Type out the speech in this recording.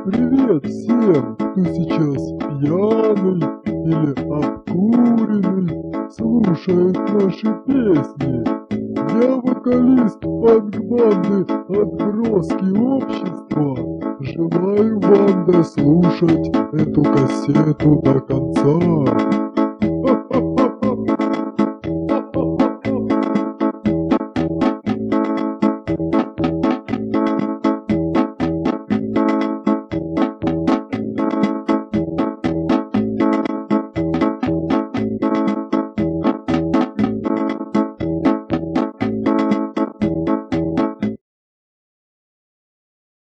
Привет всем, кто сейчас пьяный или обкуренный слушает наши песни. Я вокалист панк-банды «Отброски общества». Желаю вам дослушать эту кассету до конца.